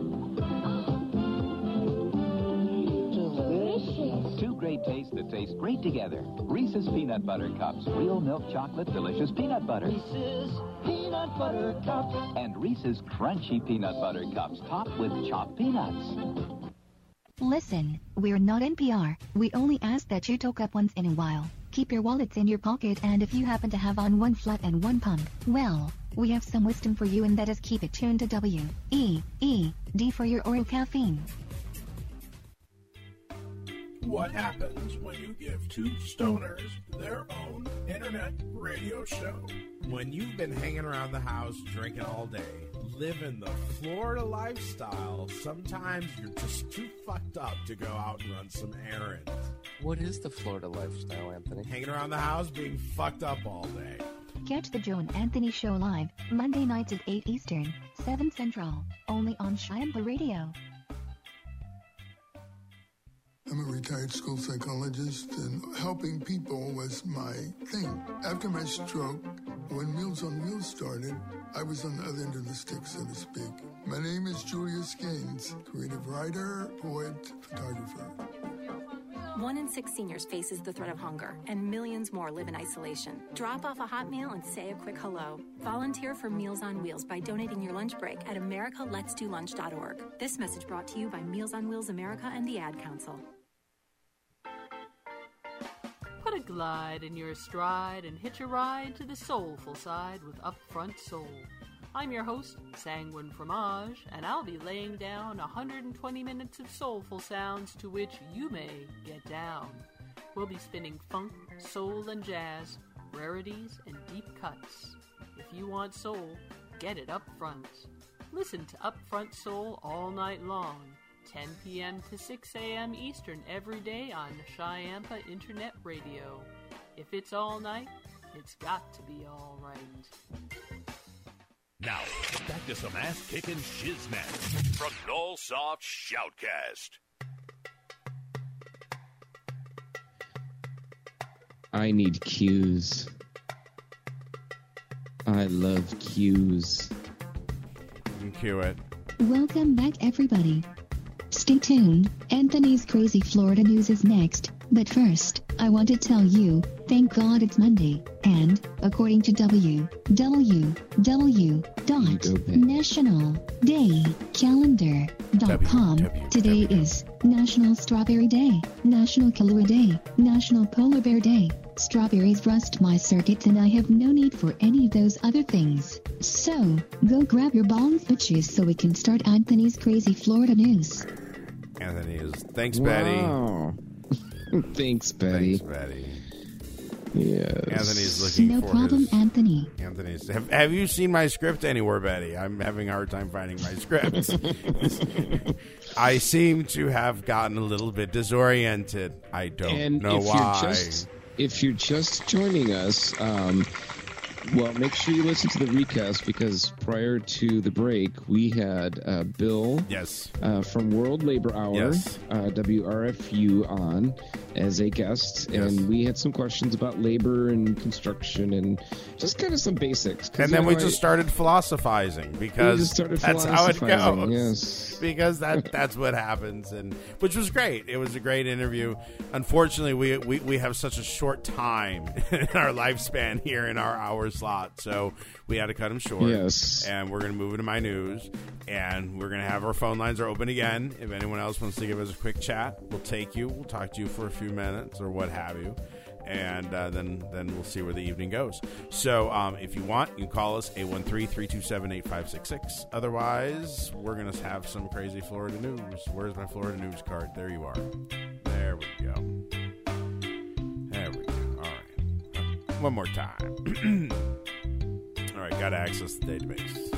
Delicious. Two great tastes that taste great together. Reese's Peanut Butter Cups. Real milk chocolate, delicious peanut butter. Reese's Peanut Butter Cups. And Reese's Crunchy Peanut Butter Cups topped with chopped peanuts. Listen, we're not N P R. We only ask that you talk up once in a while. Keep your wallets in your pocket, and if you happen to have on one flat and one pump, well, we have some wisdom for you, and that is keep it tuned to W E E D for your oral caffeine. What happens when you give two stoners their own internet radio show? When you've been hanging around the house drinking all day, living the Florida lifestyle, sometimes you're just too fucked up to go out and run some errands. What is the Florida lifestyle, Anthony? Hanging around the house being fucked up all day. Catch the Joe and Anthony Show live, Monday nights at eight Eastern, seven Central, only on Cheyenne Radio. I'm a retired school psychologist, and helping people was my thing. After my stroke, when Meals on Wheels started, I was on the other end of the stick, so to speak. My name is Julius Gaines, creative writer, poet, photographer. One in six seniors faces the threat of hunger, and millions more live in isolation. Drop off a hot meal and say a quick hello. Volunteer for Meals on Wheels by donating your lunch break at america lets do lunch dot org. This message brought to you by Meals on Wheels America and the Ad Council. Put a glide in your stride and hitch a ride to the soulful side with Upfront Soul. I'm your host, Sanguine Fromage, and I'll be laying down one hundred twenty minutes of soulful sounds to which you may get down. We'll be spinning funk, soul, and jazz, rarities, and deep cuts. If you want soul, get it up front. Listen to Upfront Soul all night long, ten p.m. to six a.m. Eastern every day on Chiampa Internet Radio. If it's all night, it's got to be all right. Now, back to some ass-kicking shiznat from Nullsoft Shoutcast. I need cues. I love cues. You can cue it. Welcome back, everybody. Stay tuned. Anthony's Crazy Florida News is next. But first, I want to tell you, thank God it's Monday. And, according to w w w dot national day calendar dot com, today is National Strawberry Day, National Kahlua Day, National Polar Bear Day. Strawberries rust my circuits and I have no need for any of those other things. So, go grab your bongs, bitches, so we can start Anthony's Crazy Florida News. Anthony is... Thanks, Betty. Wow. Thanks, Betty. Thanks, Betty. Yes. Anthony's looking no for problem, his... Anthony. Anthony's... Have, have you seen my script anywhere, Betty? I'm having a hard time finding my script. I seem to have gotten a little bit disoriented. I don't and know if why. You're just, if you're just joining us, um, well, make sure you listen to the recast because prior to the break, we had uh, Bill yes. uh, from World Labor Hour, yes. uh, W R F U, on as a guest, yes. and we had some questions about labor and construction and just kind of some basics. And then we just I, started philosophizing because just started that's how it goes. Yes. Because that that's what happens, and which was great. It was a great interview. Unfortunately, we, we, we have such a short time in our lifespan here in our hour slot, so we had to cut him short. Yes. And we're going to move into my news, and we're going to have our phone lines are open again. If anyone else wants to give us a quick chat, we'll take you. We'll talk to you for a few minutes or what have you. And uh, then then we'll see where the evening goes. So um, if you want, you can call us eight one three, three two seven, eight five six six. Otherwise, we're going to have some crazy Florida news. Where's my Florida news card? There you are. There we go. There we go. All right. One more time. All right, got to access the database.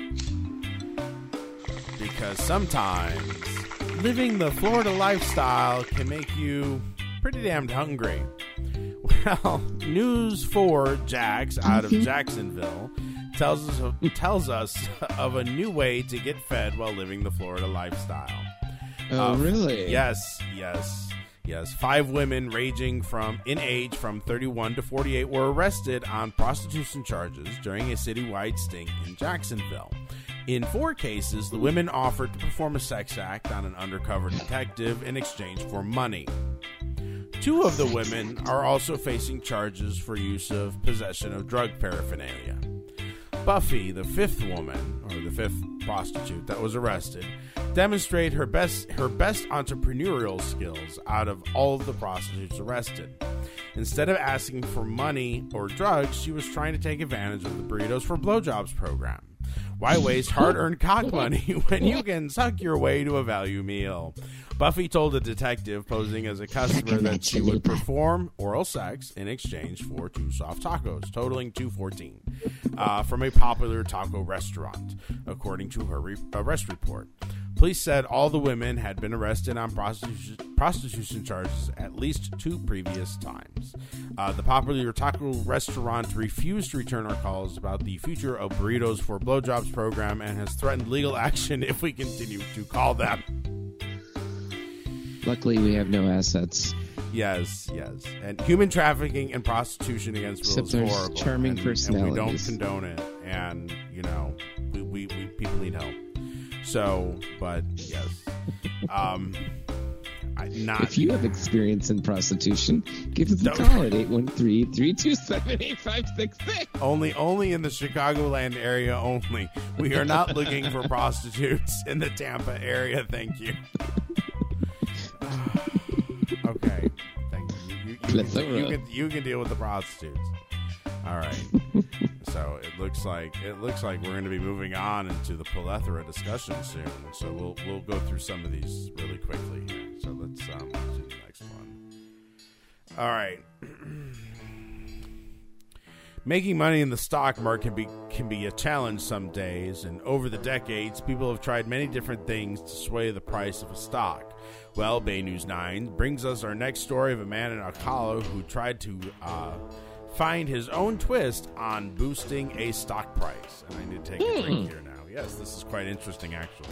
Because sometimes living the Florida lifestyle can make you pretty damned hungry. Well, News four Jax out of Jacksonville tells us tells us of a new way to get fed while living the Florida lifestyle. Oh, uh, really? Yes, yes, yes. Five women ranging from in age from thirty-one to forty-eight were arrested on prostitution charges during a citywide sting in Jacksonville. In four cases, the women offered to perform a sex act on an undercover detective in exchange for money. Two of the women are also facing charges for use of possession of drug paraphernalia. Buffy, the fifth woman, or the fifth prostitute that was arrested, demonstrated her best her best entrepreneurial skills out of all of the prostitutes arrested. Instead of asking for money or drugs, she was trying to take advantage of the Burritos for Blowjobs program. Why waste hard-earned cock money when you can suck your way to a value meal? Buffy told a detective posing as a customer that she would perform oral sex in exchange for two soft tacos, totaling two fourteen, uh, from a popular taco restaurant, according to her re- arrest report. Police said all the women had been arrested on prostitution, prostitution charges at least two previous times. Uh, the popular taco restaurant refused to return our calls about the future of Burritos for Blowjobs program and has threatened legal action if we continue to call them. Luckily, we have no assets. Yes, yes. And human trafficking and prostitution against will Except is their horrible. charming and, and we don't personalities. condone it. And, you know, we, we, we people need help. So, but, yes. Um, I, not... If you have experience in prostitution, give us a call at eight one three, three two seven, eight five six six. Only, only in the Chicagoland area only. We are not looking for prostitutes in the Tampa area. Thank you. Okay. Thank you. You, you, you, can, you, can, you can deal with the prostitutes. All right. So it looks like it looks like we're going to be moving on into the plethora discussion soon. So we'll we'll go through some of these really quickly here. So let's um do the next one. All right. Making money in the stock market can be can be a challenge some days, and over the decades, people have tried many different things to sway the price of a stock. Well, Bay News nine brings us our next story of a man in Ocala who tried to uh, find his own twist on boosting a stock price. And I need to take a drink here now. Yes, this is quite interesting, actually.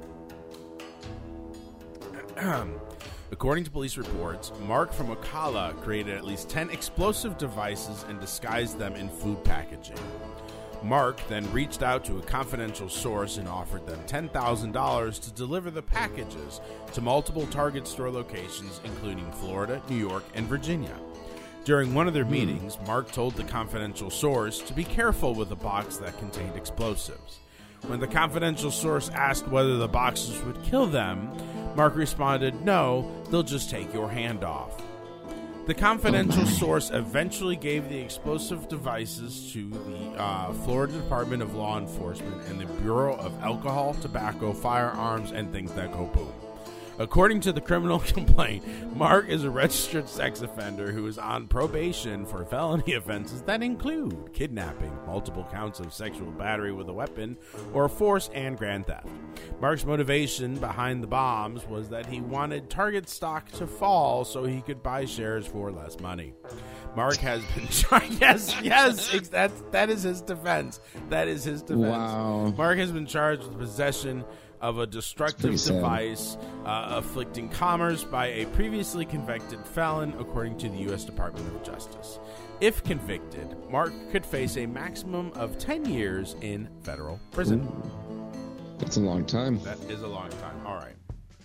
According to police reports, Mark from Ocala created at least ten explosive devices and disguised them in food packaging. Mark then reached out to a confidential source and offered them ten thousand dollars to deliver the packages to multiple Target store locations, including Florida, New York, and Virginia. During one of their meetings, Mark told the confidential source to be careful with a box that contained explosives. When the confidential source asked whether the boxes would kill them, Mark responded, "No, they'll just take your hand off." The confidential source eventually gave the explosive devices to the uh, Florida Department of Law Enforcement and the Bureau of Alcohol, Tobacco, Firearms, and Things That Go Boom. According to the criminal complaint, Mark is a registered sex offender who is on probation for felony offenses that include kidnapping, multiple counts of sexual battery with a weapon, or force and grand theft. Mark's motivation behind the bombs was that he wanted Target stock to fall so he could buy shares for less money. Mark has been charged. Yes, yes, that, that is his defense. That is his defense. Wow. Mark has been charged with possession of a destructive device uh, afflicting commerce by a previously convicted felon, according to the U S Department of Justice. If convicted, Mark could face a maximum of ten years in federal prison. Ooh. That's a long time. That is a long time. All right.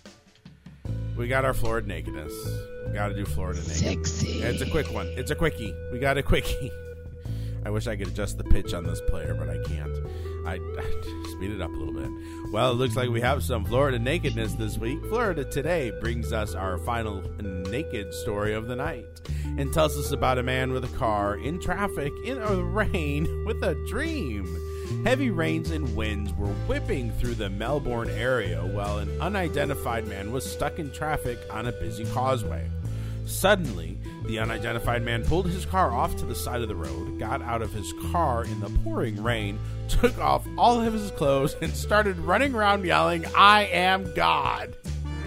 We got our Florida nakedness. We got to do Florida naked. Sexy. Yeah, it's a quick one. It's a quickie. We got a quickie. I wish I could adjust the pitch on this player, but I can't. I, I speed it up a little bit. Well, it looks like we have some Florida nakedness this week. Florida Today brings us our final naked story of the night and tells us about a man with a car in traffic in the rain with a dream. Heavy rains and winds were whipping through the Melbourne area while an unidentified man was stuck in traffic on a busy causeway. Suddenly, the unidentified man pulled his car off to the side of the road, got out of his car in the pouring rain, took off all of his clothes, and started running around yelling, "I am God."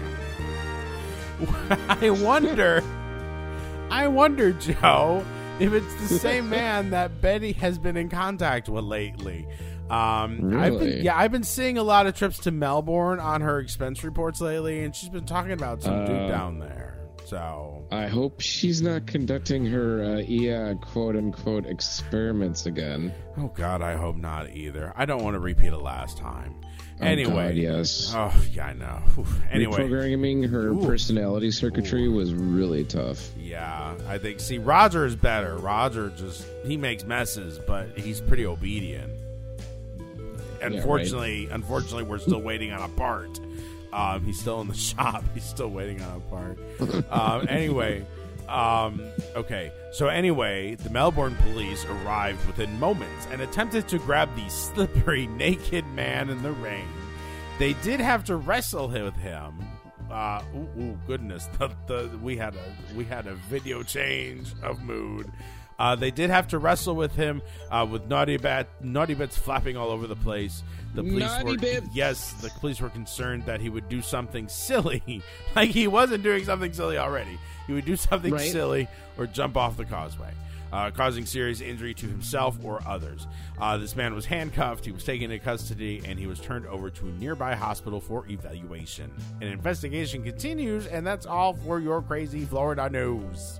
I wonder, I wonder, Joe, if it's the same man that Betty has been in contact with lately. Um, really? I've been, yeah, I've been seeing a lot of trips to Melbourne on her expense reports lately, and she's been talking about some uh, dude down there. So I hope she's not conducting her uh, E A quote-unquote experiments again. Oh, God, I hope not either. I don't want to repeat it last time. Oh, anyway. God, yes. Oh, yeah, I know. Oof. Anyway. Reprogramming her Ooh. personality circuitry Ooh. was really tough. Yeah, I think, see, Roger is better. Roger just, he makes messes, but he's pretty obedient. Unfortunately, yeah, right. unfortunately, we're still waiting on a part. Um, he's still in the shop. He's still waiting on a part. um, anyway, um, okay. So anyway, the Melbourne police arrived within moments and attempted to grab the slippery, naked man in the rain. They did have to wrestle with him. Uh, ooh, ooh, goodness! The, the, we had a we had a video change of mood. Uh, they did have to wrestle with him uh, with naughty bat, naughty bits flapping all over the place. The police naughty were, bits. Yes, the police were concerned that he would do something silly, like he wasn't doing something silly already. He would do something right. silly or jump off the causeway. uh, causing serious injury to himself or others. Uh, this man was handcuffed, he was taken into custody, and he was turned over to a nearby hospital for evaluation. An investigation continues, and that's all for your crazy Florida news.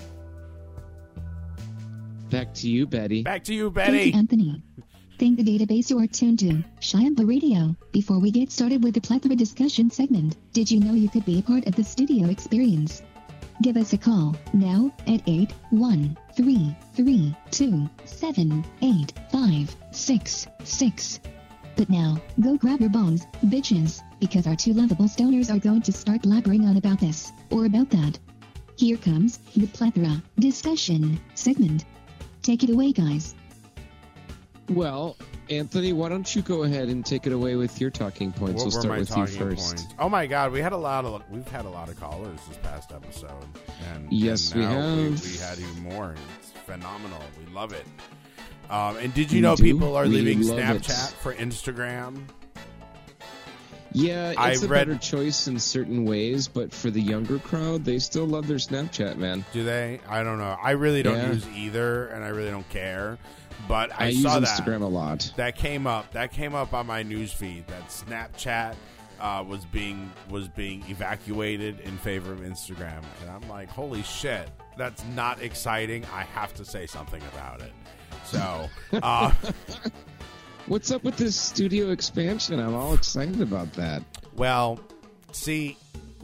Back to you, Betty. Back to you, Betty. Thank you, Anthony. Thank the database you are tuned to, Shiamba Radio. Before we get started with the plethora discussion segment, did you know you could be a part of the studio experience? Give us a call now at eight one three three two seven eight five six six. But now, go grab your bongs, bitches, because our two lovable stoners are going to start blabbering on about this, or about that. Here comes the plethora discussion segment. Take it away, guys. Well, Anthony, why don't you go ahead and take it away with your talking points? What we'll were my start with you talking first. points? Oh my God, we had a lot of we've had a lot of callers this past episode, and Yes, and we now have. We, we had even more. It's phenomenal. We love it. Um, and did you We know do. people are We leaving love it. Snapchat for Instagram? Yeah, I it's a read- better choice in certain ways, but for the younger crowd, they still love their Snapchat, man. Do they? I don't know. I really don't Yeah. use either, and I really don't care. But I, I saw use that. Instagram a lot. That came up. That came up on my news feed. That Snapchat uh, was being was being evacuated in favor of Instagram, and I'm like, holy shit, that's not exciting. I have to say something about it. So, uh, What's up with this studio expansion? I'm all excited about that. well, see,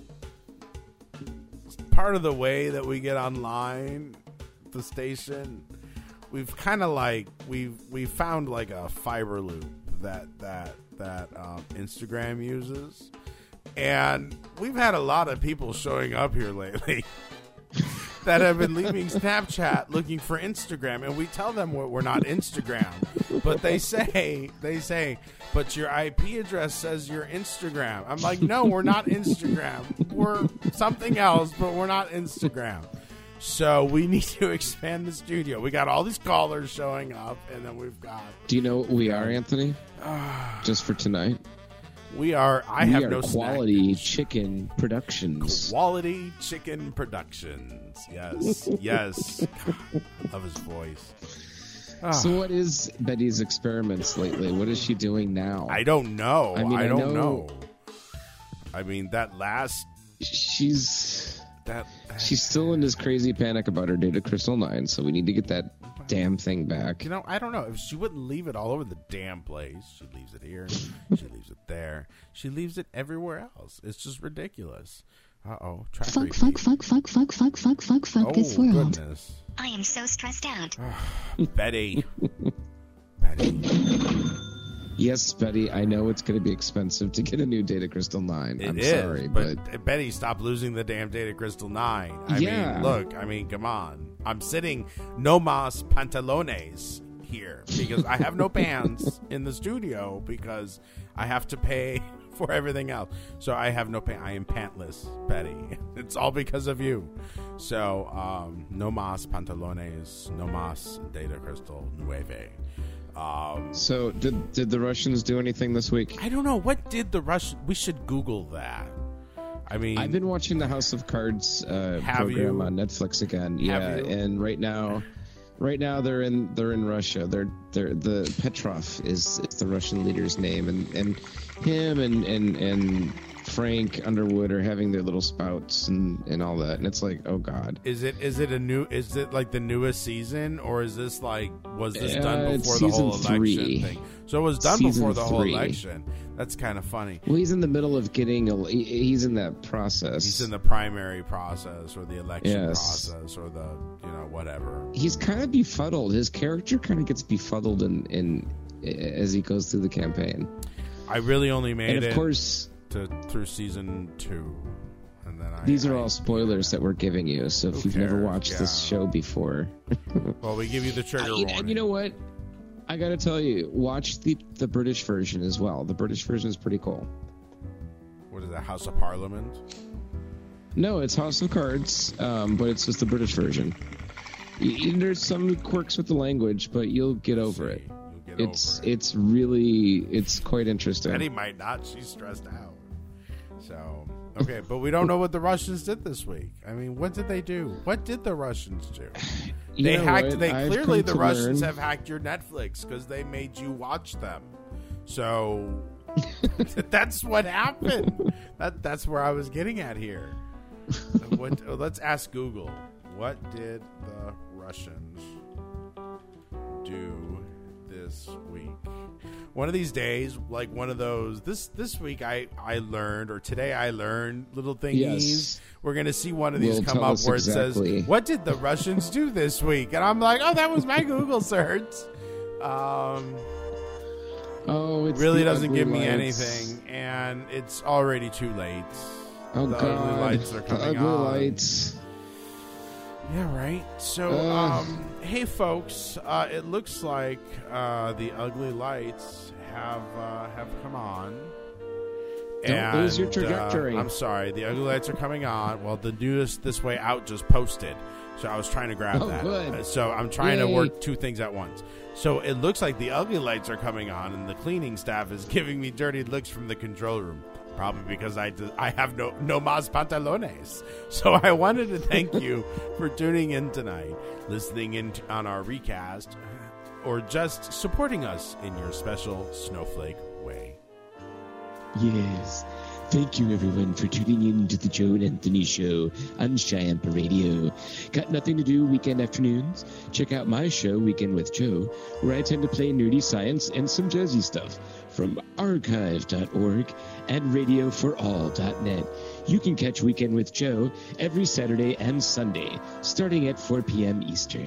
part of the way that we get online, the station, we've kind of like we've we found like a fiber loop that that that um, Instagram uses, and we've had a lot of people showing up here lately that have been leaving Snapchat looking for Instagram, and we tell them we're, we're not Instagram, but they say they say, but your I P address says you're Instagram. I'm like, no, we're not Instagram. We're something else, but we're not Instagram. So we need to expand the studio. We got all these callers showing up, and then we've got. Do you know what we are, Anthony? Just for tonight? We are. I we have are no Quality Chicken Productions. Quality Chicken Productions. Yes, yes. God, I love his voice. Ah. So what is Betty's experiments lately? What is she doing now? I don't know. I mean, I I don't know- know. I mean, that last. She's that. she's still in this crazy panic about her Data Crystal nine, so we need to get that damn thing back. You know, I don't know. If she wouldn't leave it all over the damn place, she leaves it here. She leaves it there. She leaves it everywhere else. It's just ridiculous. Uh oh. Fuck, fuck, fuck, fuck, fuck, fuck, fuck, fuck, fuck Oh, this world. goodness. I am so stressed out. Betty. Betty. Yes, Betty, I know it's going to be expensive to get a new Data Crystal nine. It I'm is, sorry, but... but Betty, stop losing the damn Data Crystal nine. I Yeah. mean, look, I mean, come on. I'm sitting no mas pantalones here because I have no pants in the studio because I have to pay for everything else. So I have no pants. I am pantless, Betty. It's all because of you. So, um, no mas pantalones, no mas Data Crystal nueve. Um, So, did did the Russians do anything this week? I don't know. What did the Russian... We should Google that. I mean... I've been watching the House of Cards uh, Have program you? on Netflix again. Yeah, Have you? and right now, right now they're in they're in Russia. They're they're the Petrov is, is the Russian leader's name, and and him and and and Frank Underwood are having their little spouts and and all that, and it's like, oh god. Is it is it a new is it like the newest season, or is this like was this done Uh, it's before the whole season election three. thing? So it was done Season before the whole three. election. That's kind of funny. Well, he's in the middle of getting. A, he- he's in that process. He's in the primary process or the election Yes. process or the you know whatever. He's kind of befuddled. His character kind of gets befuddled in, in as he goes through the campaign. I really only made And of it course, to through season two, and then I. these are I- all spoilers that we're giving you. So if Who you've never cares? watched this Yeah. show before, Well, we give you the trigger I- warning. and you know what? I got to tell you, watch the the British version as well. The British version is pretty cool. What is that? House of Parliament? No, it's House of Cards, um, but it's just the British version. Y- y- There's some quirks with the language, but you'll get over it. You'll get It's it's really it's quite interesting. Betty might not. She's stressed out. So Okay, but we don't know what the Russians did this week. I mean, what did they do? What did the Russians do? You They know hacked. what? They I've clearly come the to Russians learn- have hacked your Netflix because they made you watch them. So that's what happened. That that's where I was getting at here. What, let's ask Google. What did the Russians do this week? One of these days, like one of those. This this week, I I learned, or today I learned little thingies. Yes. We're gonna see one of these Will come tell up us where exactly. it says, "What did the Russians do this week?" And I'm like, "Oh, that was my Google search." Um, Oh, it's really the doesn't ugly give me lights. anything, and it's already too late. Oh the God! ugly lights are the coming ugly on. lights. Yeah, right. So, Ugh. um, hey, folks, uh, it looks like uh, the ugly lights have uh, have come on. Don't lose your And, trajectory. Uh, I'm sorry, the ugly lights are coming on. Well, the newest This Way Out just posted, so I was trying to grab Oh, that. good. Uh, So I'm trying to Yay. work two things at once. So it looks like the ugly lights are coming on, and the cleaning staff is giving me dirty looks from the control room. Probably because I, do, I have no no más pantalones. So I wanted to thank you for tuning in tonight, listening in t- on our recast, or just supporting us in your special snowflake way. Yes. Thank you, everyone, for tuning in to the Joe and Anthony Show on Shyampa Radio. Got nothing to do weekend afternoons? Check out my show, Weekend with Joe, where I tend to play nerdy science and some jazzy stuff from archive dot org and radio for all dot net. You can catch Weekend with Joe every Saturday and Sunday, starting at four p.m. Eastern.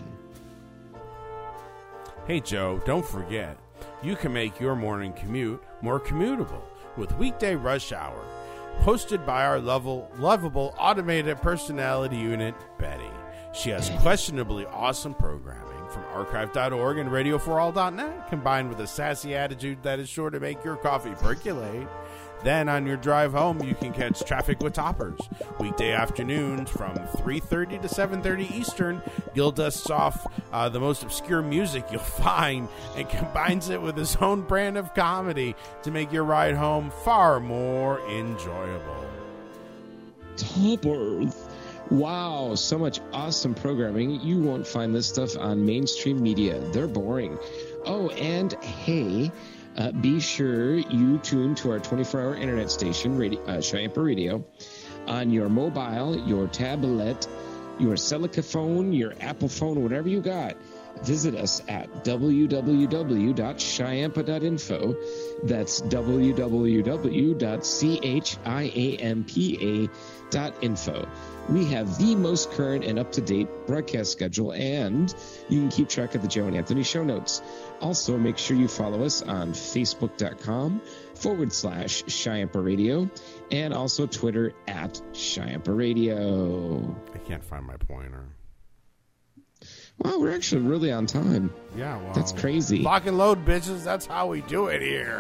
Hey, Joe, don't forget, you can make your morning commute more commutable with Weekday Rush Hour, hosted by our level, lovable automated personality unit, Betty. She has questionably awesome programming from archive dot org and radio for all dot net, combined with a sassy attitude that is sure to make your coffee percolate. Then on your drive home, you can catch Traffic with Toppers. Weekday afternoons from three thirty to seven thirty Eastern. Gil dusts off uh, the most obscure music you'll find and combines it with his own brand of comedy to make your ride home far more enjoyable. Toppers. Wow, so much awesome programming. You won't find this stuff on mainstream media. They're boring. Oh, and hey, uh, be sure you tune to our twenty-four hour internet station, radio, uh, Shyampa Radio, on your mobile, your tablet, your Celica phone, your Apple phone, whatever you got. Visit us at w w w dot shyampa dot info. That's w w w dot shyampa dot info. We have the most current and up-to-date broadcast schedule, and you can keep track of the Joe and Anthony show notes. Also, make sure you follow us on facebook.com forward slash Shyampa Radio, and also Twitter at Shyampa Radio. I can't find my pointer. Wow, we're actually really on time. Yeah, well, That's crazy. Lock and load, bitches. That's how we do it here.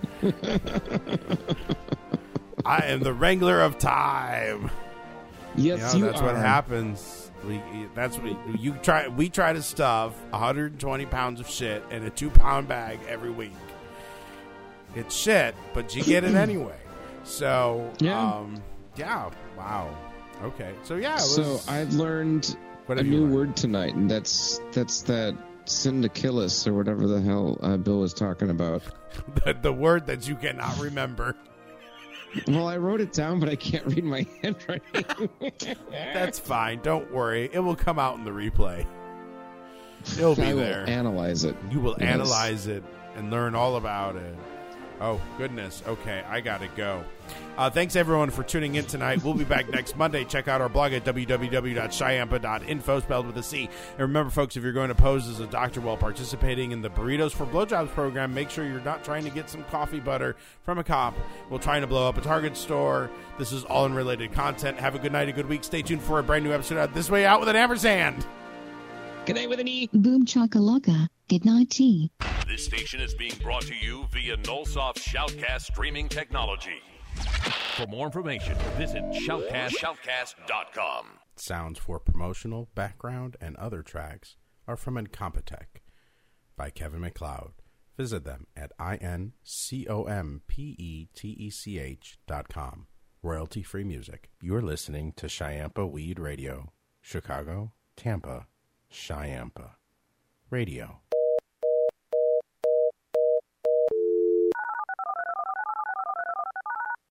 I am the wrangler of time. Yes, you know, you that's are. what happens. We that's what you try. We try to stuff one hundred twenty pounds of shit in a two pound bag every week. It's shit, but you get it anyway. So Yeah. um, yeah, wow, okay. So yeah, it So was, I've learned What a have you new learned? word tonight, and that's that's that syndicillus or whatever the hell uh, Bill was talking about. the, the word that you cannot remember. Well, I wrote it down, but I can't read my handwriting. That's fine. Don't worry. It will come out in the replay. It'll be I will there. analyze it. You will Yes. analyze it and learn all about it. Oh, goodness. Okay, I got to go. Uh, thanks, everyone, for tuning in tonight. We'll be back next Monday. Check out our blog at w w w dot shyampa dot info, spelled with a C. And remember, folks, if you're going to pose as a doctor while participating in the Burritos for Blowjobs program, make sure you're not trying to get some coffee butter from a cop while trying to blow up a Target store. This is all unrelated content. Have a good night, a good week. Stay tuned for a brand new episode of This Way Out with an ampersand. Good night with an E. Boom chakalaka. Good night tea. This station is being brought to you via Nullsoft Shoutcast streaming technology. For more information, visit shoutcast shoutcast dot com. Sounds for promotional, background, and other tracks are from Incompetech by Kevin MacLeod. Visit them at I N C O M P E T E C H dot com. royalty-free music. You're listening to Chiampa Weed Radio, Chicago, Tampa, Chiampa Radio.